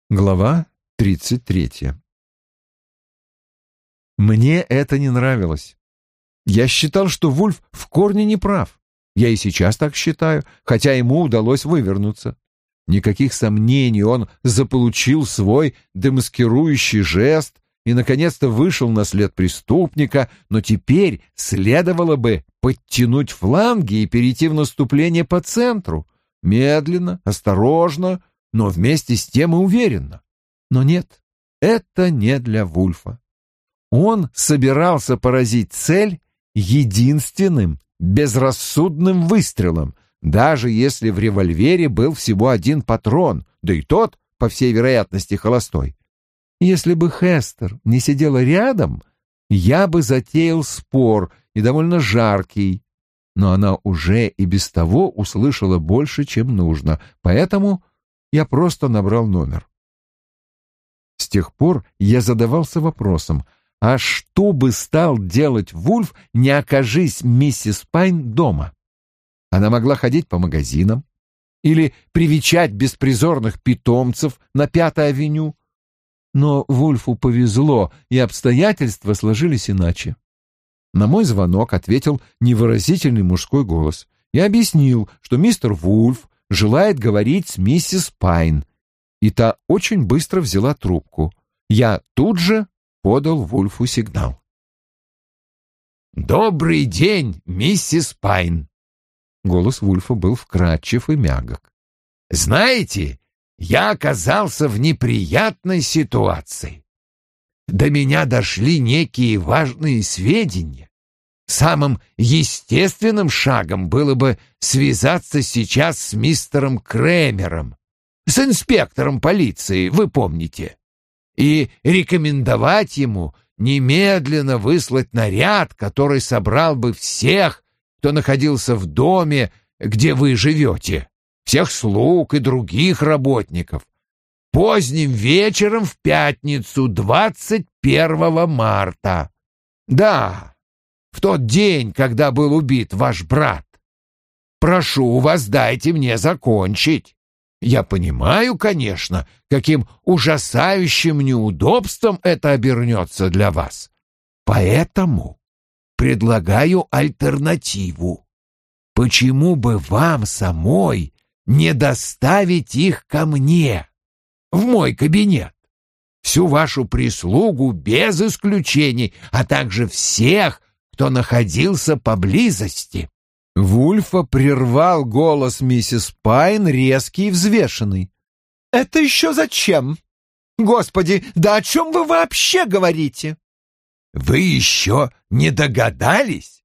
Глава 33. Мне это не нравилось. Я считал, что Вульф в корне не прав. Я и сейчас так считаю, хотя ему удалось вывернуться. Никаких сомнений, он заполучил свой демаскирующий жест и, наконец-то, вышел на след преступника, но теперь следовало бы подтянуть фланги и перейти в наступление по центру. Медленно, осторожно, но вместе с тем и уверенно. Но нет, это не для Вульфа. Он собирался поразить цель единственным безрассудным выстрелом, даже если в револьвере был всего один патрон, да и тот, по всей вероятности, холостой. Если бы Хестер не сидела рядом, я бы затеял спор, и довольно жаркий, но она уже и без того услышала больше, чем нужно, поэтому я просто набрал номер. С тех пор я задавался вопросом, а что бы стал делать Вульф, не окажись миссис Пайн дома? Она могла ходить по магазинам или привечать беспризорных питомцев на Пятой авеню. Но Вульфу повезло, и обстоятельства сложились иначе. На мой звонок ответил невыразительный мужской голос. Я объяснил, что мистер Вульф желает говорить с миссис Пайн, и та очень быстро взяла трубку. Я тут же подал Вульфу сигнал. «Добрый день, миссис Пайн!» Голос Вульфа был вкрадчив и мягок. «Знаете, я оказался в неприятной ситуации. До меня дошли некие важные сведения. Самым естественным шагом было бы связаться сейчас с мистером Кремером, с инспектором полиции, вы помните, и рекомендовать ему немедленно выслать наряд, который собрал бы всех, кто находился в доме, где вы живете, всех слуг и других работников, поздним вечером в пятницу, 21 марта. Да, в тот день, когда был убит ваш брат. Прошу вас, дайте мне закончить. Я понимаю, конечно, каким ужасающим неудобством это обернется для вас. Поэтому предлагаю альтернативу. Почему бы вам самой не доставить их ко мне, в мой кабинет? Всю вашу прислугу без исключений, а также всех, кто находился поблизости». Вульфа прервал голос миссис Пайн, резкий и взвешенный. «Это еще зачем? Господи, да о чем вы вообще говорите?» «Вы еще не догадались?»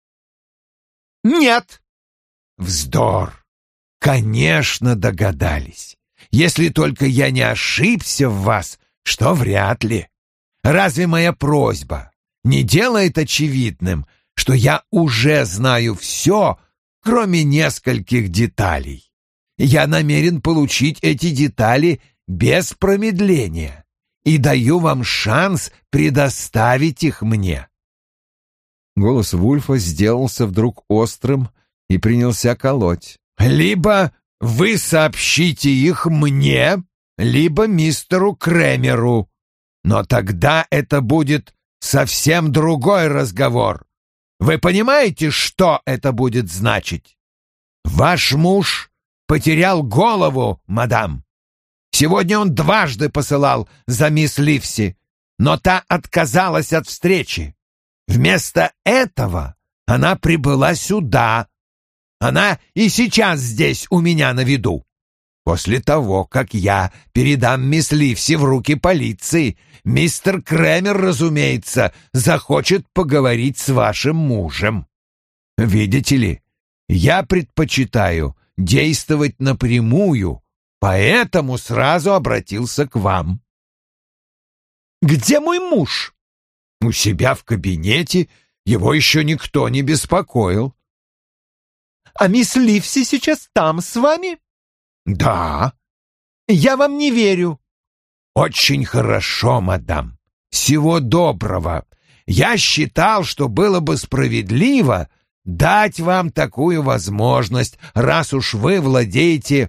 «Нет». «Вздор! Конечно, догадались. Если только я не ошибся в вас, что вряд ли. Разве моя просьба не делает очевидным, что я уже знаю все, кроме нескольких деталей? Я намерен получить эти детали без промедления и даю вам шанс предоставить их мне». Голос Вульфа сделался вдруг острым и принялся колоть. «Либо вы сообщите их мне, либо мистеру Кремеру. Но тогда это будет совсем другой разговор. Вы понимаете, что это будет значить? Ваш муж потерял голову, мадам. Сегодня он дважды посылал за мисс Ливси, но та отказалась от встречи. Вместо этого она прибыла сюда. Она и сейчас здесь у меня на виду. После того, как я передам мисс Ливси в руки полиции, мистер Кремер, разумеется, захочет поговорить с вашим мужем. Видите ли, я предпочитаю действовать напрямую, поэтому сразу обратился к вам». «Где мой муж?» «У себя в кабинете, его еще никто не беспокоил». «А мисс Ливси сейчас там с вами?» «Да». «Я вам не верю». «Очень хорошо, мадам. Всего доброго. Я считал, что было бы справедливо дать вам такую возможность, раз уж вы владеете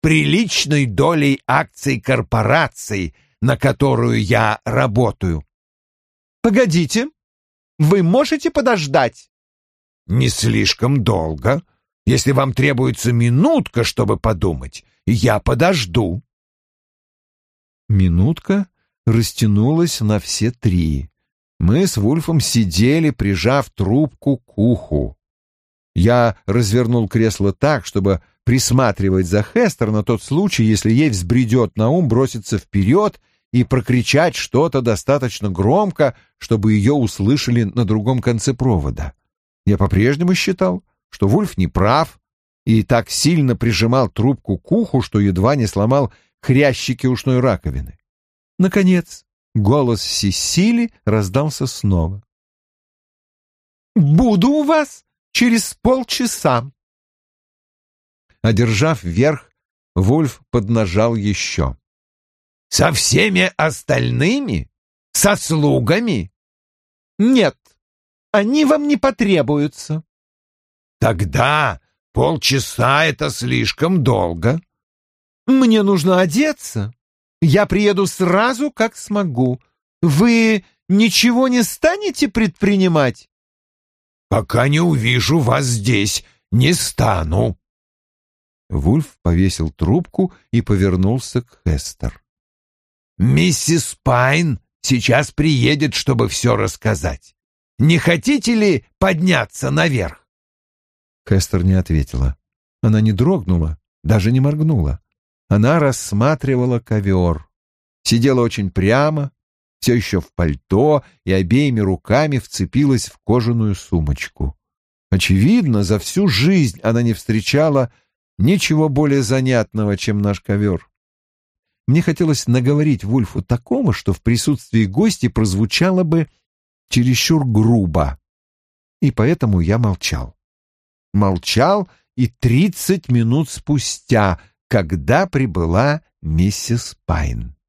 приличной долей акций корпорации, на которую я работаю. Погодите, вы можете подождать? Не слишком долго. Если вам требуется минутка, чтобы подумать, я подожду. Минутка растянулась на все три. Мы с Вульфом сидели, прижав трубку к уху. Я развернул кресло так, чтобы присматривать за Хестер на тот случай, если ей взбредет на ум броситься вперед и прокричать что-то достаточно громко, чтобы ее услышали на другом конце провода. Я по-прежнему считал, что Вульф не прав, и так сильно прижимал трубку к уху, что едва не сломал хрящики ушной раковины. Наконец, голос Сесили раздался снова. «Буду у вас через полчаса». Одержав верх, Вульф поднажал еще. «Со всеми остальными? Со слугами?» «Нет, они вам не потребуются». «Тогда полчаса — это слишком долго». «Мне нужно одеться. Я приеду сразу, как смогу. Вы ничего не станете предпринимать?» «Пока не увижу вас здесь, не стану». Вульф повесил трубку и повернулся к Хестер. «Миссис Пайн сейчас приедет, чтобы все рассказать. Не хотите ли подняться наверх?» Хестер не ответила. Она не дрогнула, даже не моргнула. Она рассматривала ковер. Сидела очень прямо, все еще в пальто, и обеими руками вцепилась в кожаную сумочку. Очевидно, за всю жизнь она не встречала ничего более занятного, чем наш ковер. Мне хотелось наговорить Вульфу такого, что в присутствии гостей прозвучало бы чересчур грубо. И поэтому я молчал. Молчал и 30 минут спустя, когда прибыла миссис Пайн.